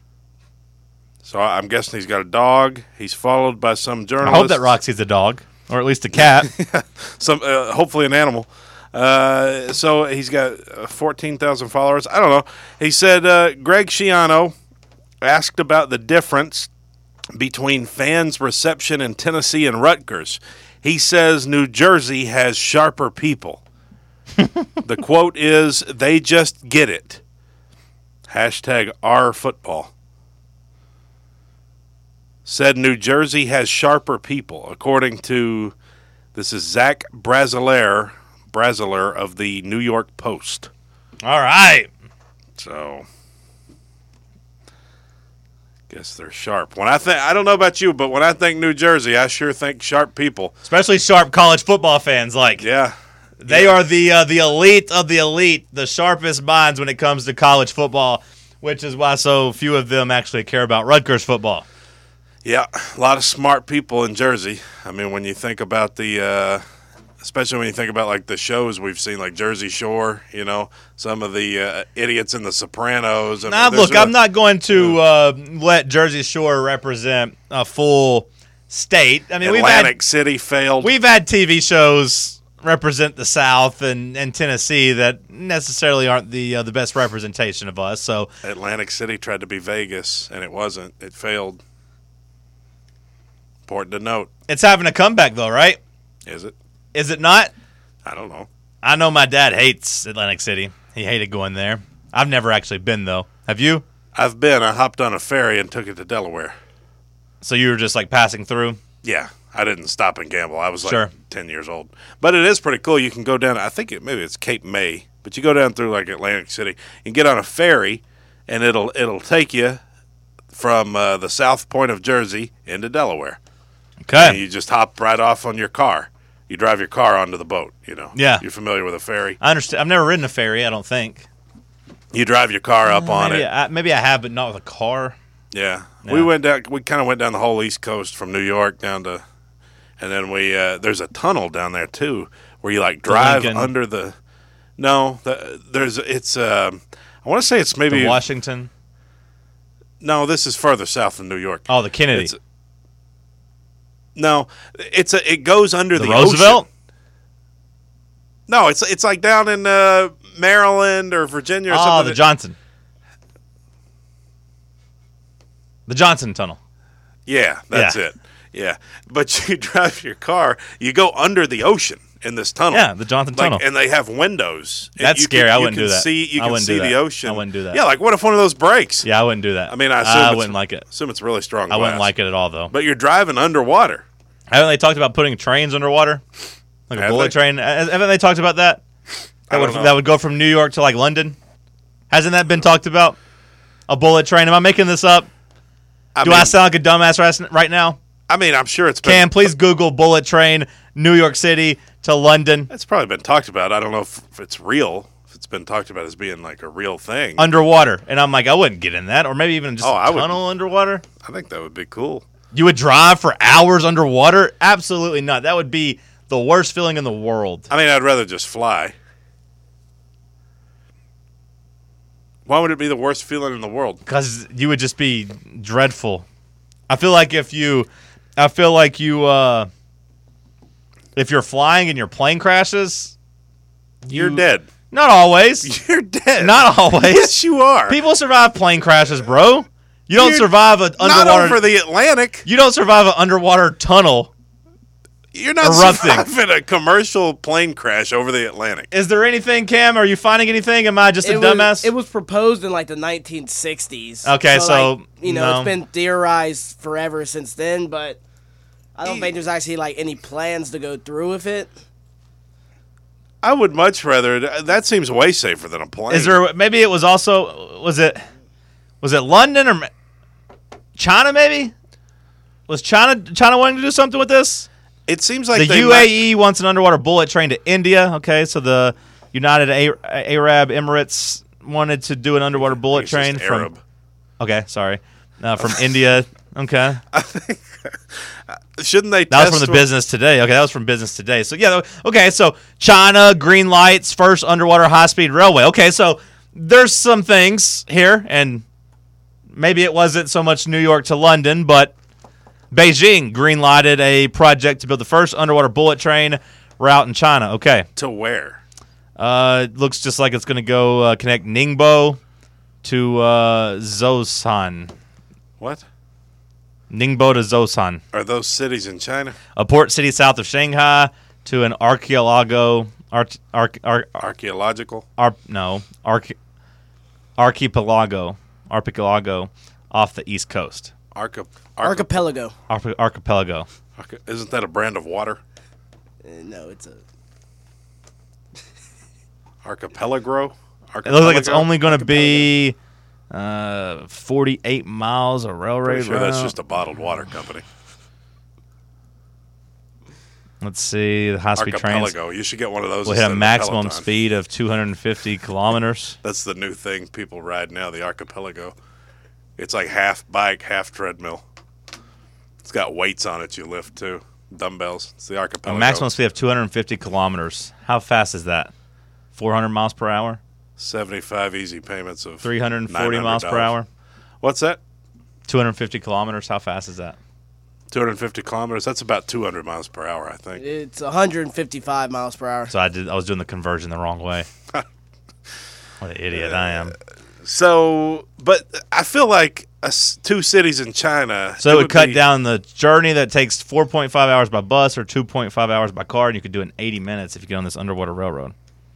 So I'm guessing he's got a dog. He's followed by some I journalists. hope that Roxy's a dog. or at least a cat. Some uh, hopefully an animal. Uh, so he's got uh, fourteen thousand followers. I don't know. He said uh, Greg Schiano asked about the difference between fans' reception in Tennessee and Rutgers. He says New Jersey has sharper people. The quote is, "They just get it." Hashtag R football. Said New Jersey has sharper people, according to, this is Zach Braziler, Braziler of the New York Post. All right. So, guess they're sharp. When I think, I don't know about you, but when I think New Jersey, I sure think sharp people. Especially sharp college football fans. Like, Yeah. they yeah. are the uh, the elite of the elite, the sharpest minds when it comes to college football, which is why so few of them actually care about Rutgers football. Yeah, a lot of smart people in Jersey. I mean, when you think about the, uh, especially when you think about like the shows we've seen, like Jersey Shore, you know, some of the uh, idiots in The Sopranos. I mean, Now, there's look, a- I'm not going to uh, let Jersey Shore represent a full state. I mean, we've Atlantic had City failed. we've had T V shows represent the South and, and Tennessee that necessarily aren't the uh, the best representation of us. So Atlantic City tried to be Vegas, and it wasn't. It failed. Important to note. it's having a comeback, though, right? Is it? Is it not? I don't know. I know my dad hates Atlantic City. He hated going there. I've never actually been, though. Have you? I've been. I hopped on a ferry and took it to Delaware. So you were just like passing through? Yeah, I didn't stop and gamble. I was like Sure. ten years old. But it is pretty cool. You can go down, I think it, maybe it's Cape May, but you go down through like Atlantic City and get on a ferry, and it'll it'll take you from uh, the south point of Jersey into Delaware. And Okay. you just hop right off on your car. You drive your car onto the boat, you know. Yeah. You're familiar with a ferry. I understand. I've never ridden a ferry, I don't think. You drive your car up on maybe it. I, maybe I have, but not with a car. Yeah. Yeah. We went down. We kind of went down the whole East Coast from New York down to, and then we uh, there's a tunnel down there too where you like drive Lincoln. under the. No, the, there's it's. Um, I want to say it's maybe The Washington. no. This is further south than New York. Oh, the Kennedy. It's, no, it's a. It goes under the the, Roosevelt? ocean. No, it's it's like down in uh, Maryland or Virginia or Oh, something. the Johnson. The Johnson Tunnel. Yeah, that's Yeah. it. Yeah, but you drive your car, you go under the ocean in this tunnel. Yeah, the Johnson Like, Tunnel. and they have windows. And That's you scary. Can, I you wouldn't can do that. See, you I can wouldn't see do the that. ocean. I wouldn't do that. Yeah, like what if one of those breaks? Yeah, I wouldn't do that. I mean, I assume I it's- wouldn't like it. Assume it's really strong. I wouldn't glass. like it at all, though. But you're driving underwater. Haven't they talked about putting trains underwater? Like a Have bullet they? train? Uh, Haven't they talked about that? I That would, don't know. that would go from New York to like London? Hasn't that been talked about? A bullet train? Am I making this up? I Do mean, I sound like a dumbass right- right now? I mean, I'm sure it's been. Cam, please Google bullet train, New York City to London, It's probably been talked about. I don't know if, if it's real. If it's been talked about as being like a real thing. underwater. And I'm like, I wouldn't get in that. Or maybe even just Oh, a I would- tunnel underwater. I think that would be cool. You would drive for hours underwater? Absolutely not. That would be the worst feeling in the world. I mean, I'd rather just fly. Why would it be the worst feeling in the world? Because you would just be dreadful. I feel like if you, I feel like you, uh, if you're flying and your plane crashes, You're you- dead. Not always. You're dead. Not always. Yes, you are. People survive plane crashes, bro. You don't You're survive an Not underwater. over the Atlantic. you don't survive an underwater tunnel. You're not Erupting. surviving a commercial plane crash over the Atlantic. Is there anything, Cam? Are you finding anything? Am I just a It dumbass? was, it was proposed in like the nineteen sixties. Okay, so, like, you know, no. it's been theorized forever since then, but I don't E- think there's actually like any plans to go through with it. I would much rather. That seems way safer than a plane. Is there? Maybe it was also. Was it? Was it London or China? Maybe. Was China China wanting to do something with this? It seems like The they U A E wants an underwater bullet train to India. Okay, so the United A- Arab Emirates wanted to do an underwater might- bullet it's just train from. Arab. Okay, sorry, uh, from India. Okay, Shouldn't they? that was test from the with- Business Today. Okay, that was from Business Today. So yeah, okay, so China green lights first underwater high speed railway. Okay, so there's some things here, and maybe it wasn't so much New York to London, but Beijing green-lighted a project to build the first underwater bullet train route in China. Okay. To where? Uh, it looks just like it's going to go uh, connect Ningbo to uh, Zhoushan. What? Ningbo to Zhoushan. Are those cities in China? A port city south of Shanghai to an archaeologo... Arch, arch, arch, Archaeological? Ar, no. Arch, archipelago. Archipelago off the east coast. Arca, arca, Archipelago. Arch, archipelago. arca, isn't that a brand of water? Uh, no, it's a. Archipelago? It looks like it's only going to be uh, forty-eight miles of railroad Pretty sure route. that's just a bottled water company. Let's see. The high-speed trains Archipelago. You should get one of those. will hit a instead of maximum Peloton. speed of two hundred fifty kilometers. That's the new thing people ride now, the Archipelago. It's like half bike, half treadmill. It's got weights on it you lift, too. Dumbbells. It's the A Archipelago. maximum speed of two hundred fifty kilometers. How fast is that? four hundred miles per hour? seventy-five easy payments of three hundred forty miles per hour? What's that? two hundred fifty kilometers. How fast is that? two hundred fifty kilometers? That's about two hundred miles per hour, I think. It's one hundred fifty-five miles per hour. So I did. I was doing the conversion the wrong way. What an idiot I am. So, but I feel like a s two cities in China. So it would cut be- down the journey that takes four point five hours by bus or two point five hours by car, and you could do it in eighty minutes if you get on this underwater railroad.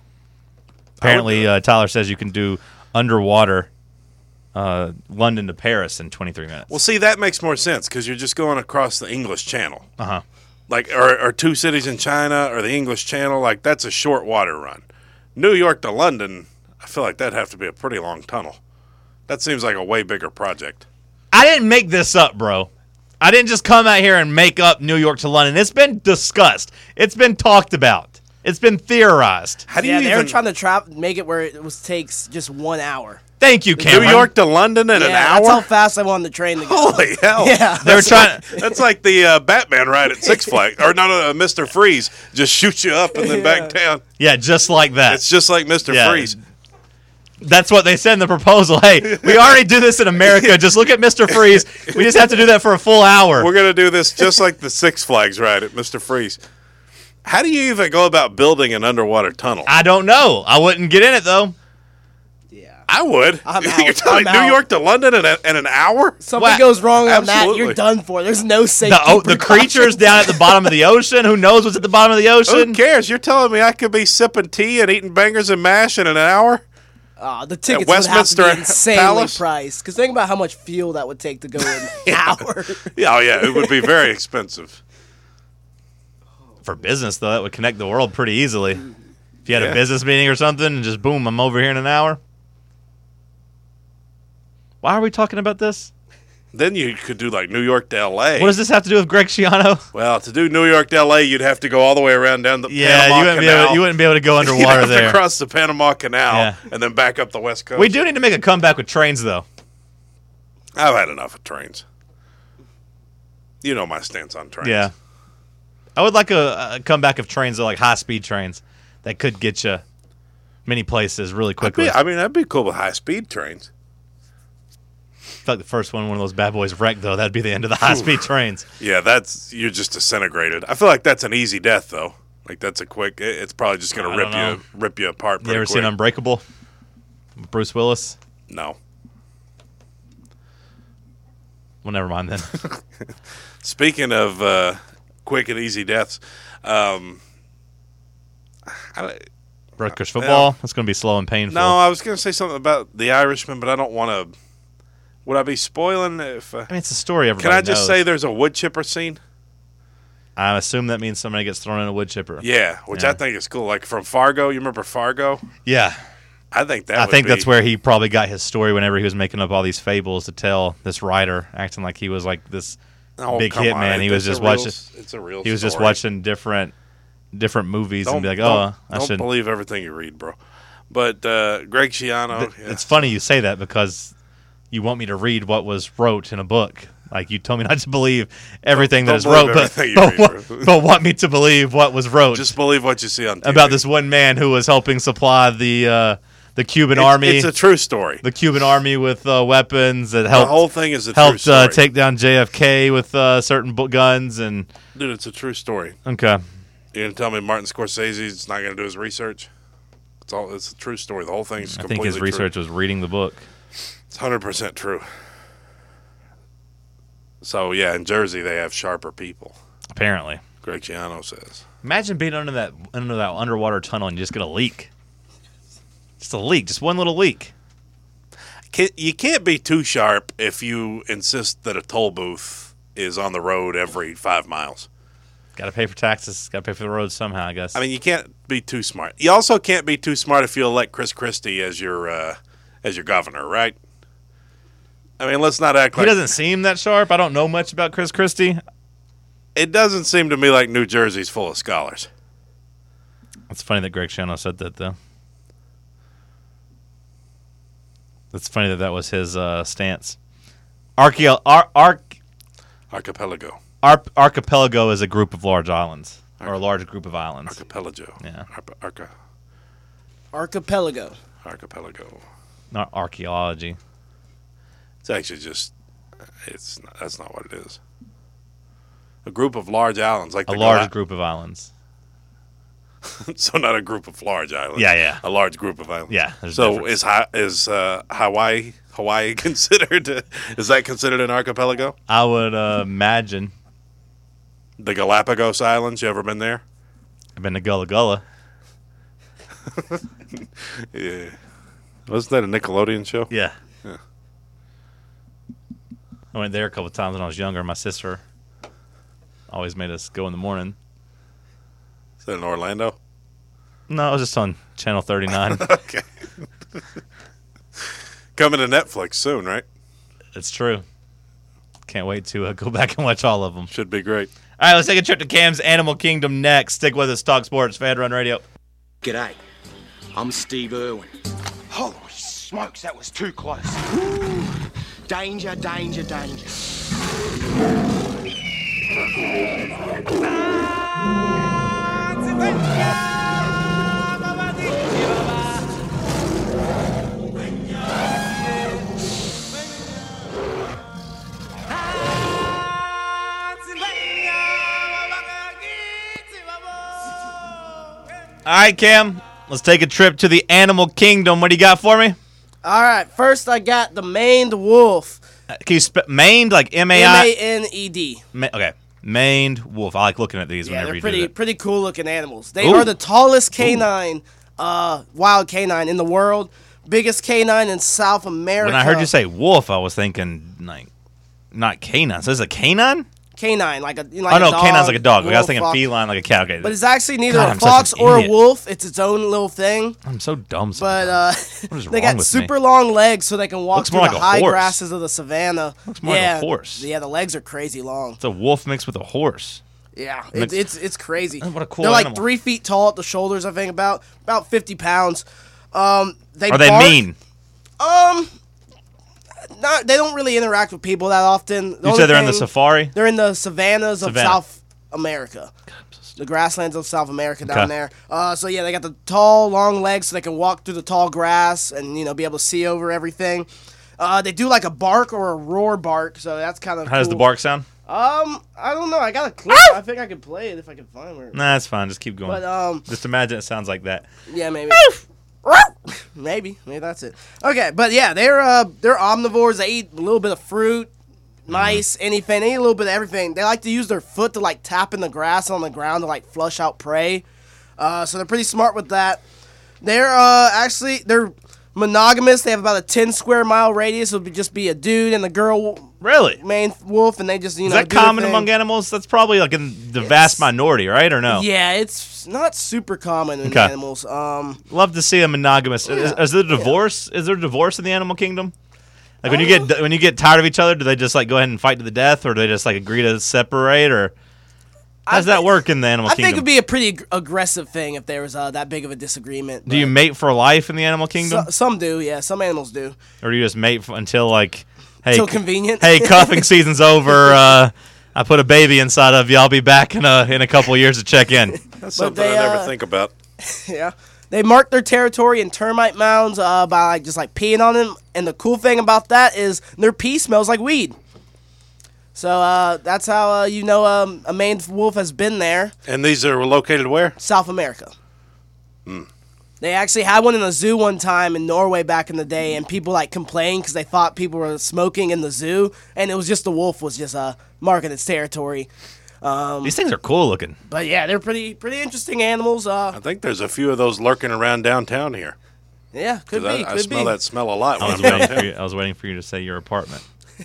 Apparently, uh, Tyler says you can do underwater uh, London to Paris in twenty-three minutes. Well, see, that makes more sense because you're just going across the English Channel. Uh huh. Like, or, or two cities in China or the English Channel. Like, that's a short water run. New York to London, I feel like that'd have to be a pretty long tunnel. That seems like a way bigger project. I didn't make this up, bro. I didn't just come out here and make up New York to London. It's been discussed. It's been talked about. It's been theorized. How do Yeah, you they even were trying to trap, make it where it was takes just one hour. Thank you, Cameron. New York to London in yeah, an that's how hour? fast I wanted the train to go. Holy hell! Yeah. They were trying. That's like the uh, Batman ride at Six Flags, or no, no, no, Mister Freeze just shoots you up and then back down. Yeah, just like that. It's just like Mister Yeah. Freeze. That's what they said in the proposal. Hey, we already do this in America. Just look at Mister Freeze. We just have to do that for a full hour. We're gonna do this just like the Six Flags ride at Mister Freeze. How do you even go about building an underwater tunnel? I don't know. I wouldn't get in it though. Yeah. I would. I'm You're out. telling I'm New out. York to London in, a, in an hour? Something Wow. goes wrong on that, Absolutely. you're done for. There's no safety. The, oh, the precautions. creatures down at the bottom of the ocean. Who knows what's at the bottom of the Who ocean? cares? You're telling me I could be sipping tea and eating bangers and mash in an hour? Uh, the tickets Westminster would have to be insanely Palace? priced. Because think about how much fuel that would take to go in an hour. Yeah, oh yeah, it would be very expensive. For business though, that would connect the world pretty easily. If you had Yeah. a business meeting or something, and just boom, I'm over here in an hour. Why are we talking about this? Then you could do like New York to L A. What does this have to do with Greg Schiano? Well, to do New York to L A, you'd have to go all the way around down the Yeah, Panama you wouldn't, be Canal. able, you wouldn't be able to go You'd underwater have to there. cross the Panama Canal Yeah. and then back up the West Coast. We do need to make a comeback with trains, though. I've had enough of trains. You know my stance on trains. Yeah. I would like a, a comeback of trains, though, like high-speed trains that could get you many places really I'd quickly. be, I mean, that'd be cool with high-speed trains. I feel like the first one, one of those bad boys wrecked, though. That'd be the end of the high-speed trains. Yeah, that's you're just disintegrated. I feel like that's an easy death, though. Like that's a quick. it- It's probably just gonna I rip don't know. you, rip you apart. You Pretty ever quick. seen Unbreakable? Bruce Willis? No. Well, never mind then. Speaking of uh, quick and easy deaths, um, I, Rutgers football. It's going to be slow and painful. no, I was gonna say something about The Irishman, but I don't want to. Would I be spoiling if? Uh, I mean, it's a story everybody can I just knows. say there's a wood chipper scene? I assume that means somebody gets thrown in a wood chipper. Yeah, which Yeah. I think is cool. Like from Fargo, you remember Fargo? Yeah. I think that. I would think be, that's where he probably got his story whenever he was making up all these fables to tell this writer, acting like he was like this Oh, big come hit on. man. He was It's just a real- watching. It's a real. He was just story. watching different different movies Don't, and be like, don't, "Oh, I don't should." believe everything you read, bro. But uh, Greg Schiano, Th- yeah. It's funny you say that because you want me to read what was wrote in a book. Like you told me not to believe everything Don't- that is don't wrote, believe but everything you but, read, wa- bro. but want me to believe what was wrote just believe what you see on T V. about this one man who was helping supply the uh, the Cuban It's, army. it's a true story. the Cuban army with uh, weapons that The helped whole thing is a true helped story. uh, take down J F K with uh, certain bu- guns and Dude, it's a true story. okay. You're gonna tell me Martin Scorsese's not gonna do his research? It's all. It's a true story. The whole thing's I think completely his research was reading the book. True. It's one hundred percent true. So yeah, in Jersey they have sharper people. Apparently, Greg Giano says. imagine being under that under that underwater tunnel and you just get a leak. Just a leak, just one little leak. Can't, you can't be too sharp if you insist that a toll booth is on the road every five miles. Got to pay for taxes. Got to pay for the roads somehow, I guess. I mean, you can't be too smart. You also can't be too smart if you elect Chris Christie as your uh, as your governor, right? I mean, let's not act he like doesn't seem that sharp. I don't know much about Chris Christie. it doesn't seem to me like New Jersey's full of scholars. It's funny that Greg Schiano said that, though. It's funny that that was his uh, stance. Archeo- ar- ar- Archipelago. ar- archipelago is a group of large islands, or a large group of islands. Archipelago. Yeah. Arp- arca- Archipelago. archipelago. Not archaeology. It's actually just, it's not, that's not what it is. A group of large islands, like A the large Gala- group of islands. So not a group of large islands. Yeah, yeah. A large group of islands. Yeah, there's a So difference. is Ha- is uh, Hawaii Hawaii considered? Uh, is that considered an archipelago? I would uh, imagine. The Galapagos Islands. You ever been there? I've been to Gullah Gullah. Yeah. Wasn't that a Nickelodeon show? Yeah. Yeah. I went there a couple times when I was younger. My sister always made us go in the morning. Is that in Orlando? No, it was just on Channel thirty-nine. Okay. Coming to Netflix soon, right? It's true. Can't wait to uh, go back and watch all of them. Should be great. All right, let's take a trip to Cam's Animal Kingdom next. Stick with us, Talk Sports, Fan Run Radio. G'day, I'm Steve Irwin. Holy smokes, that was too close. Danger, danger, danger. All right, Cam, let's take a trip to the Animal Kingdom. What do you got for me? All right, first I got the maned wolf. Uh, Can you spell maned like M A M I? A N E D. Ma- okay, maned wolf. I like looking at these Yeah, whenever they're you pretty do that. pretty cool looking animals. They Ooh. are the tallest canine, uh, wild canine in the world. Biggest canine in South America. When I heard you say wolf, I was thinking like not canine. So it's a canine? canine, like a like Oh a no, dog, canine's like a dog. Like, I was wolf, thinking fox. feline, like a cat. Okay, But it's actually neither God, a I'm such fox an or a idiot. wolf. It's its own little thing. I'm so dumb. But uh, What is they wrong got with me? super long legs so they can walk Looks through more the like a high horse. grasses of the savannah. Looks more like a yeah, horse. Yeah, the legs are crazy long. It's a wolf mixed with a horse. Yeah, mean- it's it's it's crazy. What a cool They're like animal. three feet tall at the shoulders. I think about about fifty pounds. Um, they Are they bark- mean? Um, not they don't really interact with people that often. The You only said they're in the thing- safari. They're in the savannas of Savannah. South America. The grasslands of South America down Okay. there. Uh, so yeah, they got the tall, long legs so they can walk through the tall grass and you know be able to see over everything. Uh, they do like a bark or a roar bark, so that's kind of. How does the cool. bark sound? Um, I don't know. I got a clip. I think I could play it if I can find where. Nah, it's fine. Just keep going. But um, Just imagine it sounds like that. yeah, maybe. maybe, maybe that's it. Okay, but yeah, they're uh they're omnivores. They eat a little bit of fruit, mice, anything. They eat a little bit of everything. They like to use their foot to like tap in the grass on the ground to like flush out prey. Uh, so they're pretty smart with that. They're uh actually they're monogamous. They have about a ten square mile radius. It would just be a dude and a girl Really? main wolf, and they just you Is know. that do their common thing. among animals? That's probably like in the vast minority, right? Or no? Yeah, it's not super common in Okay. animals. Um, Love to see a monogamous. Is, is there divorce? Is there divorce in the animal kingdom? Like when you get when you get tired of each other, do they just like go ahead and fight to the death, or do they just like agree to separate, or how does I that think- work in the animal I think kingdom? it'd be a pretty ag- aggressive thing if there was uh, that big of a disagreement. do you but mate for life in the animal kingdom, so- some do, yeah. Some animals do. or do you just mate f- until like, hey, Till c- convenient. hey, cuffing season's over. Uh, I put a baby inside of you. I'll be back in a in a couple of years to check in. That's something they, I never uh, think about. yeah. They mark their territory in termite mounds uh, by like, just like peeing on them. And the cool thing about that is their pee smells like weed. So uh, that's how uh, you know um, a Maine wolf has been there. And these are located where? South America. They actually had one in a zoo one time in Norway back in the day, and people like complained because they thought people were smoking in the zoo, and it was just the wolf was just uh, marking its territory. Um, These things are cool looking. but yeah, they're pretty pretty interesting animals. Uh, I think there's a few of those lurking around downtown here. yeah, could 'Cause be, I, could I smell be. that smell a lot. I when was I'm waiting downtown. for you. I was waiting for you to say your apartment.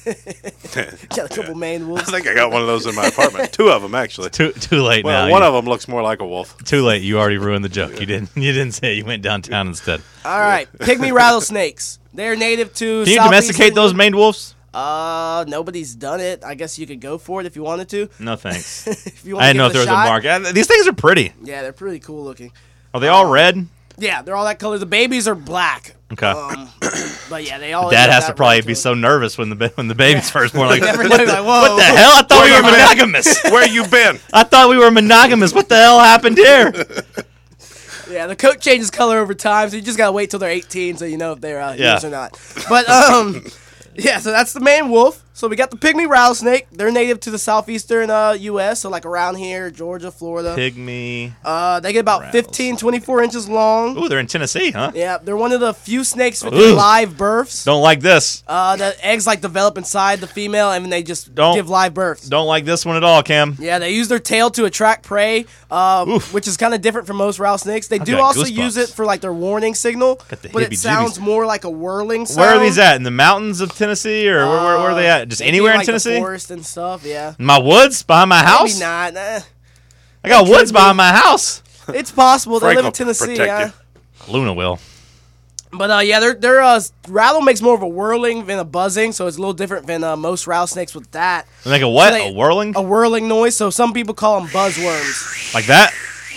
Got a couple Maine I wolves. think I got one of those in my apartment. Two of them, actually. Too too late Well, now. one You- of them looks more like a wolf. Too late. You already ruined the joke. You didn't. You didn't say it. You went downtown instead. All right, pygmy rattlesnakes. They're native to. Can you southeastern- domesticate those Maine wolves? Uh, nobody's done it. I guess you could go for it if you wanted to. No thanks. if you I want didn't know if there was a mark. Uh, These things are pretty. Yeah, they're pretty cool looking. Are they all red? Yeah, they're all that color. The babies are black. Okay. Um, but yeah, they all. Dad end up has to that probably red be to so nervous when the ba- when the baby's first born. Like, Never what, know, the, like, whoa. what the hell? I thought we were monogamous. Where you been? I thought we were monogamous. What the hell happened here? Yeah, the coat changes color over time, so you just gotta wait till they're eighteen so you know if they're uh, Yeah. yours or not. But um, yeah, so that's the Maine wolf. So we got the pygmy rattlesnake. They're native to the southeastern uh, U S, so like around here, Georgia, Florida. Pygmy. Uh, they get about fifteen, twenty-four inches long. Ooh, they're in Tennessee, huh? Yeah, they're one of the few snakes with Ooh. live births. Don't like this. Uh, the eggs like develop inside the female, and then they just Don't- give live births. Don't like this one at all, Cam. Yeah, they use their tail to attract prey, um, which is kind of different from most rattlesnakes. They do got also goosebumps. use it for like their warning signal, Got the but it heebie-jeebies. sounds more like a whirling sound. Where are these at? In the mountains of Tennessee, or where, where, where are they at? Just Maybe anywhere like in Tennessee? The forest and stuff. Yeah, In my woods behind my house. maybe not. Nah. I got It woods could be. behind my house. It's possible they Frank live in will Tennessee. protect Yeah. you. Luna will. But uh, yeah, their their uh, rattle makes more of a whirling than a buzzing, so it's a little different than uh, most rattlesnakes with that. Like a what? So they- a whirling? A whirling noise. So some people call them buzzworms. Like that?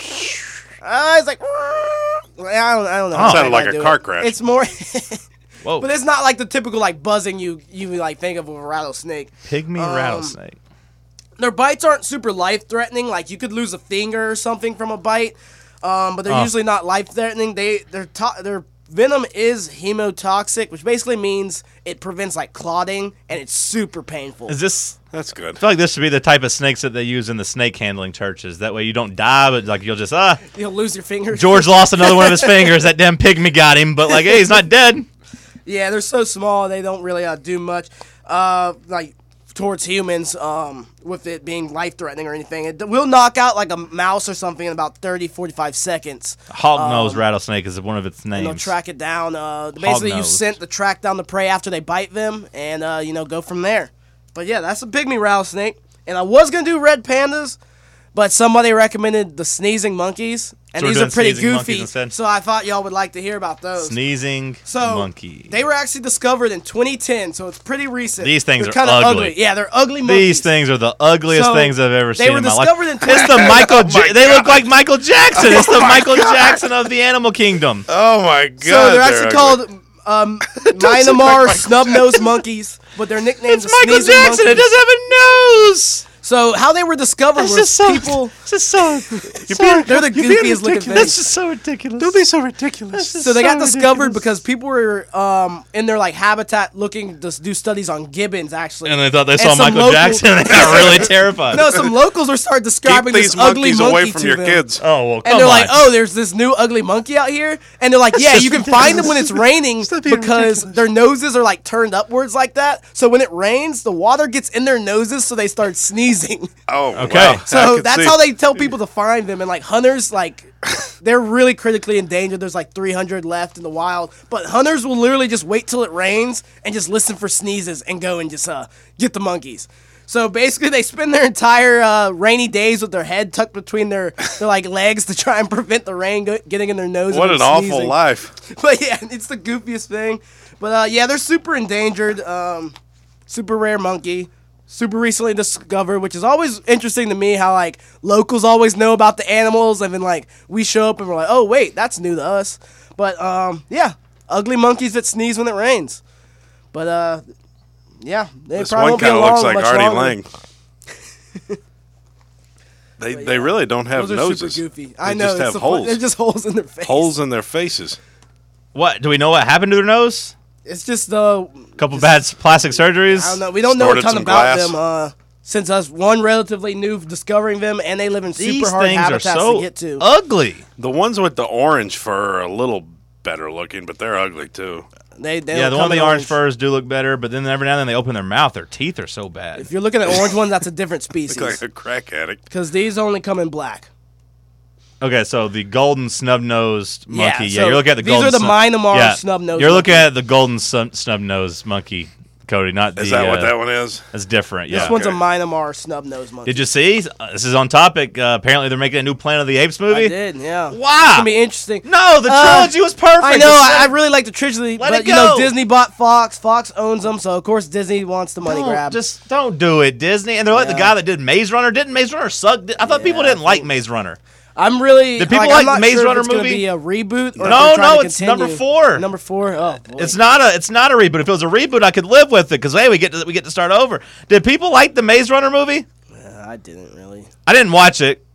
Uh, it's like. I don't, I don't know. Oh. how Sounded I like a do car it. crash. It's more. Whoa. But it's not like the typical like buzzing you you like think of with a rattlesnake. Pygmy um, rattlesnake. Their bites aren't super life threatening. Like you could lose a finger or something from a bite, um, but they're Oh. usually not life threatening. They their to- their venom is hemotoxic, which basically means it prevents like clotting and it's super painful. Is this? That's good. I feel like this should be the type of snakes that they use in the snake handling churches. That way you don't die, but like you'll just ah. You'll lose your fingers. George lost another one of his fingers. That damn pygmy got him, but like, hey, he's not dead. Yeah, they're so small they don't really uh, do much. Uh, like towards humans, um, with it being life threatening or anything, it will knock out like a mouse or something in about thirty, forty-five seconds. Hognose rattlesnake is one of its And they'll names. track it down. Uh, basically, you Hognose. scent the track down the prey after they bite them, and uh, you know go from there. But yeah, that's a pygmy rattlesnake. And I was gonna do red pandas, but somebody recommended the sneezing monkeys, and So we're these doing are pretty sneezing monkeys goofy. instead? So I thought y'all would like to hear about those. Sneezing So monkey. they were actually discovered in twenty ten, so it's pretty recent. These things They're are kinda ugly. Yeah, they're ugly monkeys. These things are the ugliest So, things I've ever they seen were in my life. discovered in It's the Michael. Oh Ja- my they look God. like Michael Jackson. It's the Oh my Michael God. Jackson of the animal kingdom. Oh my god. So they're actually ugly. called um, look Myanmar like Michael snub-nosed monkeys, but their nicknames It's are Michael sneezing Jackson. It monkeys. doesn't have a nose. So how they were discovered That's was just so. people. It's just so. You're being- they're the goofiest looking That's things. just so ridiculous. Don't be so ridiculous. So they got discovered because people were um, in their like habitat looking to s- do studies on gibbons actually. And they thought they And saw some Michael local- Jackson and they got really terrified. No, some locals were started Keep describing these this ugly monkeys monkey away from to your them. kids. Oh well, come And they're on. like, oh, there's this new ugly monkey out here. And they're like, yeah, you can find them when it's raining because their noses are like turned upwards like that. So when it rains, the water gets in their noses, so they start sneezing. Oh, Okay. wow. I So can that's see. how they tell people to find them. And like hunters, like they're really critically endangered. There's like three hundred left in the wild. But hunters will literally just wait till it rains and just listen for sneezes and go and just uh, get the monkeys. So basically, they spend their entire uh, rainy days with their head tucked between their, their like legs to try and prevent the rain go- getting in their nose. What and an them awful sneezing. life. But yeah, it's the goofiest thing. But uh, yeah, they're super endangered. Um, super rare monkey. Super recently discovered, which is always interesting to me how like locals always know about the animals, and then like we show up and we're like, oh wait, that's new to us. But um, yeah, ugly monkeys that sneeze when it rains. But uh, yeah, they This probably one won't be kind of along looks like much Artie longer. Lang. They But they yeah, really don't have Those are noses. super goofy. They I know. just it's have the fun- holes. They're just holes in their face. Holes in their faces. What do we know? What happened to their nose? It's just the. A couple bad s- plastic surgeries. I don't know. We don't know a Snorted ton some about glass. them. Uh, since us one relatively new discovering them, and they live in These super hard things are habitats so to get to. ugly. The ones with the orange fur are a little better looking, but they're ugly too. They, they Yeah, don't the come one with in the orange furs do look better, but then every now and then they open their mouth, their teeth are so bad. If you're looking at orange ones, that's a different Look like species. a crack addict. Because these only come in black. Okay, so the golden snub-nosed Yeah, monkey. Yeah, so you're looking at the these golden are the snub- Myanmar yeah, snub-nosed You're looking monkey. at the golden snub- snub-nosed monkey, Cody, not the. Is that what uh, that one is? That's different. This Yeah. one's a okay. Myanmar snub-nosed monkey. Did you see? Uh, This is on topic. Uh, apparently, they're making a new Planet of the Apes movie. I did, yeah. Wow. It's going to be interesting. No, the Uh, trilogy was perfect. I know. The I, I second- really like the trilogy, Let but it you know, go. Disney bought Fox. Fox owns them, so of course Disney wants the money Don't- grab. Just don't do it, Disney. And they're like the Yeah. guy that did Maze Runner. Didn't Maze Runner suck? I thought people Yeah, didn't I like think- Maze Runner. I'm really. Did people like, like I'm not the Maze sure Runner if it's gonna movie? be a reboot. Or No, if they're trying no, to it's continue. number four. Number four. Oh, boy. It's not a it's not a reboot. If it was a reboot, I could live with it because hey, we get to we get to start over. Did people like the Maze Runner movie? Uh, I didn't really. I didn't watch it,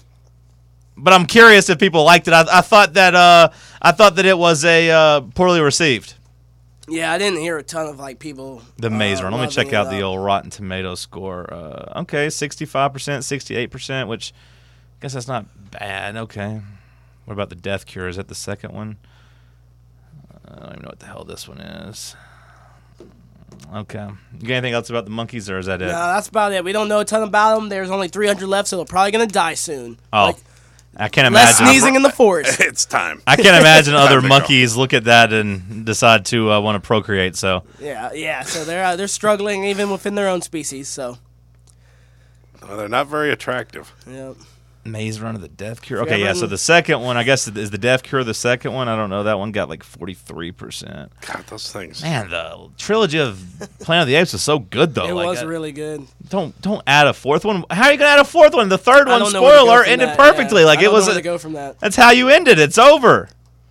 but I'm curious if people liked it. I, I thought that uh, I thought that it was a uh, poorly received. Yeah, I didn't hear a ton of like people. The Maze uh, Runner. Let me loving check it out the up. old Rotten Tomato score. Uh, okay, sixty-five percent, sixty-eight percent, which I guess that's not bad. Okay. What about the Death Cure? Is that the second one? I don't even know what the hell this one is. Okay. You got anything else about the monkeys, or is that it? No, that's about it. We don't know a ton about them. There's only three hundred left, so they're probably gonna die soon. Oh, Like, I can't less imagine. sneezing in the forest. It's time. I can't imagine Time other to go. monkeys look at that and decide to uh, want to procreate. So Yeah, yeah. So they're uh, they're struggling even within their own species. So Well, they're not very attractive. yeah. Maze Runner, the Death Cure. If Okay, you yeah. ever- So the second one, I guess, is the Death Cure the second one? I don't know. That one got like forty-three percent. God, those things. Man, the trilogy of Planet of the Apes was so good, though. It Like, was uh, really good. Don't don't add a fourth one. How are you gonna add a fourth one? The third I one, don't know where to go spoiler, from ended that, perfectly. yeah. Like I it don't was. know where A, to go from that. that's how you ended. It's over.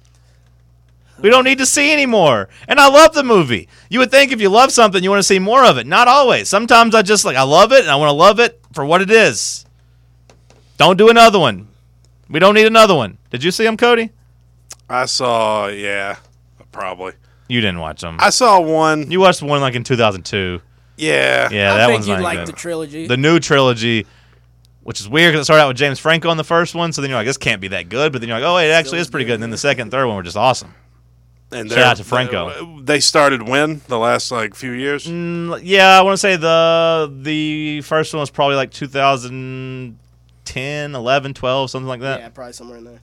We don't need to see anymore. And I love the movie. You would think if you love something, you want to see more of it. Not always. Sometimes I just like I love it and I want to love it for what it is. Don't do another one. We don't need another one. Did you see them, Cody? I saw, yeah, probably. You didn't watch them. I saw one. You watched one like in two thousand two. Yeah. Yeah, I that think one's you'd not like good. the trilogy. The new trilogy, which is weird because it started out with James Franco on the first one, so then you're like, this can't be that good. But then you're like, oh, wait, it actually is pretty good. And then the second and third one were just awesome. And Shout they're- out to Franco. They started when? The last like few years? Mm, yeah, I want to say the the first one was probably like two thousand ten, eleven, twelve, something like that. yeah, probably somewhere in there.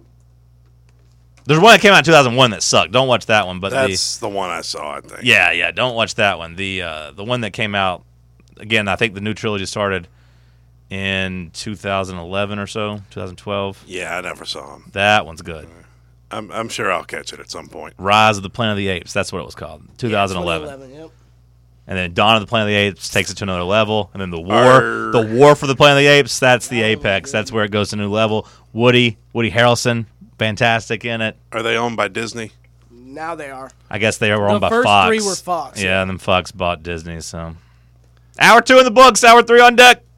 There's one that came out in two thousand one that sucked. Don't watch that one. But That's the one I saw, I think. the yeah, yeah, don't watch that one. The uh, the one that came out again, I think the new trilogy started in two thousand eleven or so, two thousand twelve. Yeah, I never saw him. That one's good. I'm, I'm sure I'll catch it at some point. Rise of the Planet of the Apes. That's what it was called. twenty eleven. twenty eleven, yep. And then Dawn of the Planet of the Apes takes it to another level. And then the war, Arr. the war for the Planet of the Apes, that's the apex. That's where it goes to a new level. Woody, Woody Harrelson, fantastic in it. Are they owned by Disney? Now they are. I guess they were The owned by first Fox. three were Fox, Yeah, yeah. and then Fox bought Disney. So, hour two in the books, hour three on deck.